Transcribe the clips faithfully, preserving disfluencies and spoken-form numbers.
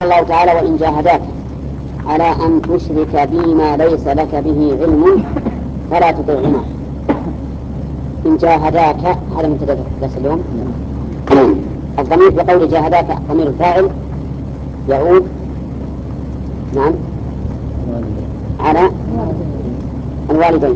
الله تعالى: وإن جاهداك على أن تشرك بي ما ليس لك به علم فلا تطعهما. إن جاهداك هذا مبتدأ درس اليوم. الضمير في قول جاهداك ضمير الفاعل يعود نعم على الوالدين.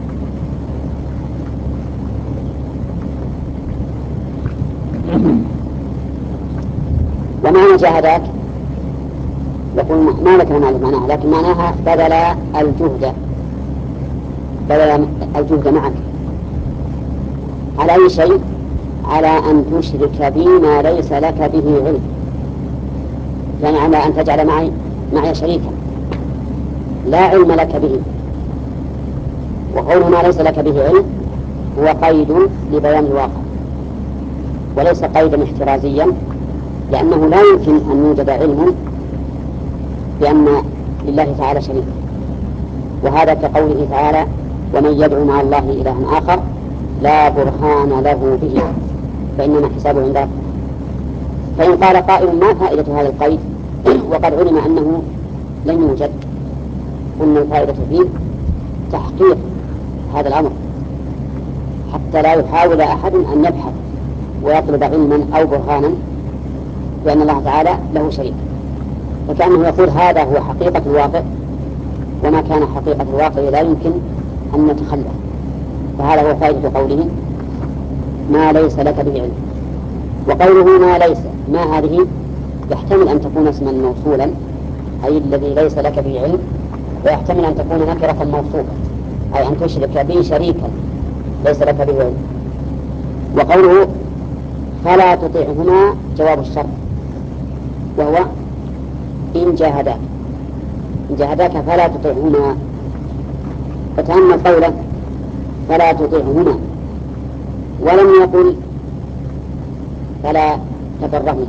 ومعنى جاهداك يقول ما لك معناها، لكن معناها بذل الجهد بذل الجهد معك على أي شيء؟ على أن تشرك بي ما ليس لك به علم، يعني على أن تجعل معي معي شريكا لا علم لك به. وقول ما ليس لك به علم هو قيد لبيان الواقع وليس قيدا احترازيا، لأنه لا يمكن أن يوجد علم بأن لله تعالى شريك. وهذا كقوله تعالى: ومن يدعو مع الله إلها آخر لا برهان له به فإنما حسابه عند ربه. فإن قال قائل: ما فائدة هذا القيد وقد علم أنه لن يوجد؟ قلنا الفائدة فيه تحقيق هذا الأمر حتى لا يحاول أحد أن يبحث ويطلب علما أو برهانا بأن الله تعالى له شريك، فكأنه يقول هذا هو حقيقة الواقع، وما كان حقيقة الواقع لا يمكن أن نتخلف. فهذا هو فائدة قوله ما ليس لك به علم. وقوله ما ليس، ما هذه يحتمل أن تكون اسما موصولا أي الذي ليس لك به علم، ويحتمل أن تكون نكرة موصوفة أي أن تشرك به شريكا ليس لك به علم. وقوله فلا تطيعهما جواب الشرط، وهو إن جاهداك إن جاهداك فلا تطيعهما. فتأمل قوله فلا تطيعهما ولم يقل فلا تبرهما،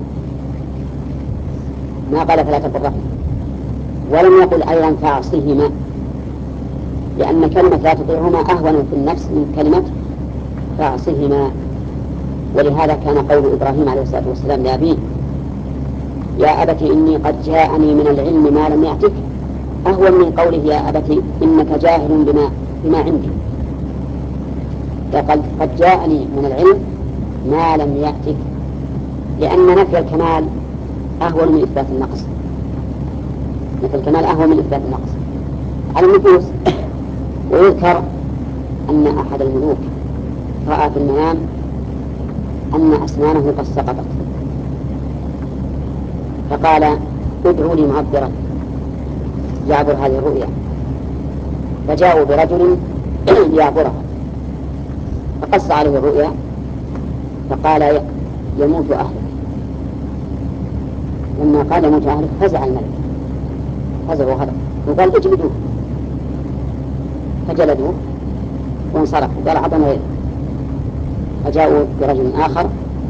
ما قال فلا تبرهما، ولم يقل أيضا فاعصهما، لأن كلمة لا تطيعهما أهون في النفس من كلمة فاعصهما. ولهذا كان قول إبراهيم عليه الصلاة والسلام لأبيه: يا أبت إني قد جاءني من العلم ما لم يأتك، أهون من قوله يا أبت إنك جاهل بما, بما عندي. قد, قد جاءني من العلم ما لم يأتك، لأن نفي الكمال أهون من إثبات النقص. نفي الكمال أهون من إثبات النقص على النفوس. ويذكر أن أحد الملوك رأى في المنام أن أسنانه قد سقطت، فقال: ادعوا لي معبرا يعبر هذه الرؤيا. فجاءوا برجل ليعبرها، فقص عليه الرؤيا فقال: يموت أهلك. لما قال يموت أهلك فزع الملك، فزع وغضب وقال: اجلدوه. فجلدوه وانصرفوا، قال: أعطنا غيره. فجاءوا برجل آخر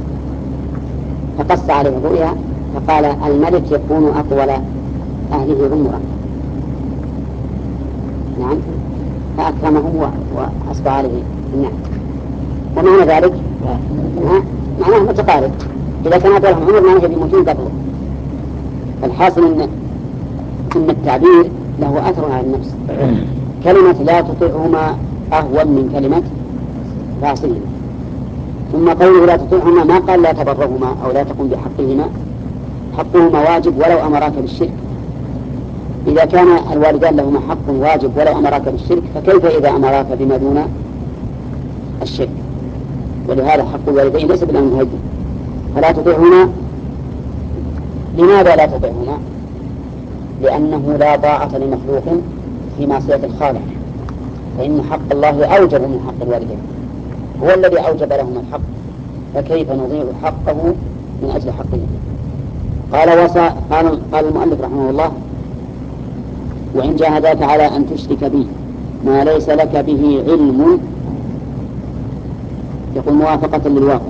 فقص عليه الرؤيا فقال: الملك يكون أطول أهله عمرا. نعم، فأكرمه وأسبع عليه النعم. ومعنى ذلك معناه متقارب، إذا كان أطولهم عمر معناه بيموتون قبله. الحاصل إن, إن التعبير له أثر على النفس. كلمة لا تطيعهما أهون من كلمة فاعصهما. ثم قوله لا تطيعهما ما قال لا تبرهما أو لا تقم بحقهما، حقهما واجب ولو أمراك بالشرك. إذا كان الوالدان لهما حق واجب ولو أمراك بالشرك، فكيف إذا أمراك بما دون الشرك؟ ولهذا حق الوالدين ليس بالأمر المهدد. فلا تطيعهما. لماذا لا تطيعهما؟ لأنه لا طاعة لمخلوق في معصية الخالق، فإن حق الله أوجب من حق الوالدين، هو الذي أوجب لهم الحق، فكيف نضيع حقه من أجل حقه؟ قال, وصا قال, قال المؤلف رحمه الله: وإن جاهداك على أن تشرك بي ما ليس لك به علم، يقول موافقة للواقع.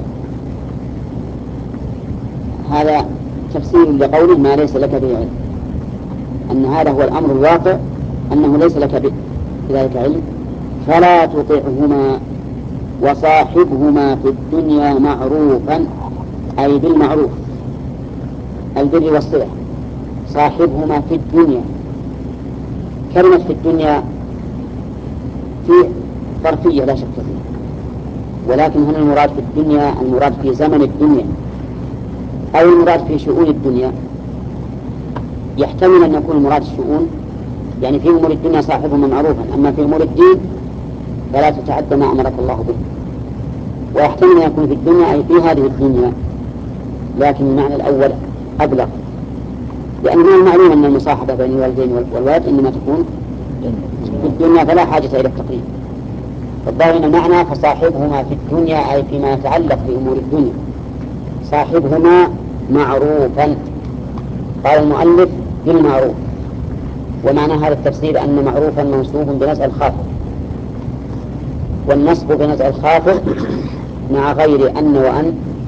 هذا تفسير لقوله ما ليس لك به علم، أن هذا هو الأمر الواقع، أنه ليس لك بذلك علم. فلا تطعهما وصاحبهما في الدنيا معروفا، أي بالمعروف البر والصلة. صاحبهما في الدنيا. كلمة في الدنيا في ظرفية لا شك فيها، ولكن هنا المراد في الدنيا المراد في زمن الدنيا أو المراد في شؤون الدنيا. يحتمل أن يكون المراد الشؤون، يعني في أمور الدنيا صاحبهما معروفا، أما في أمور الدين فلا تتعدى ما أمرك الله به. ويحتمل أن يكون في الدنيا أي في هذه الدنيا، لكن المعنى الأول أبلغ، لأن من المعلوم أن المصاحبة بين الوالدين والولد إنما تكون في الدنيا فلا حاجة إلى التقريب. فالظاهر من المعنى فصاحبهما في الدنيا أي فيما يتعلق بأمور الدنيا صاحبهما معروفا. قال المؤلف بالمعروف، ومعنى هذا التفسير أن معروفا منصوب بنزع الخافض، والنصب بنزع الخافض مع غير أن وأن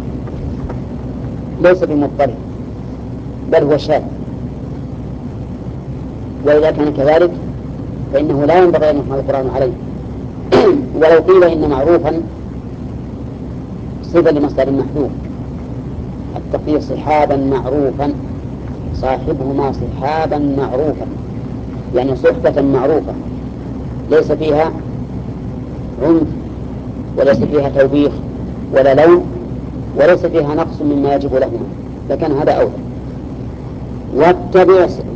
ليس بمضطرب بل هو شاذ، وإذا كان كذلك فإنه لا ينبغي أن يحمل القرآن عليه. ولو قيل إن معروفا صفة لمصدر محذوف، التقدير صحابا معروفا، صاحبهما صحابا معروفا، يعني صحبة معروفة ليس فيها عنف وليس فيها توبيخ ولا لوم وليس فيها نقص مما يجب لهما، لكن هذا أولى. واتبع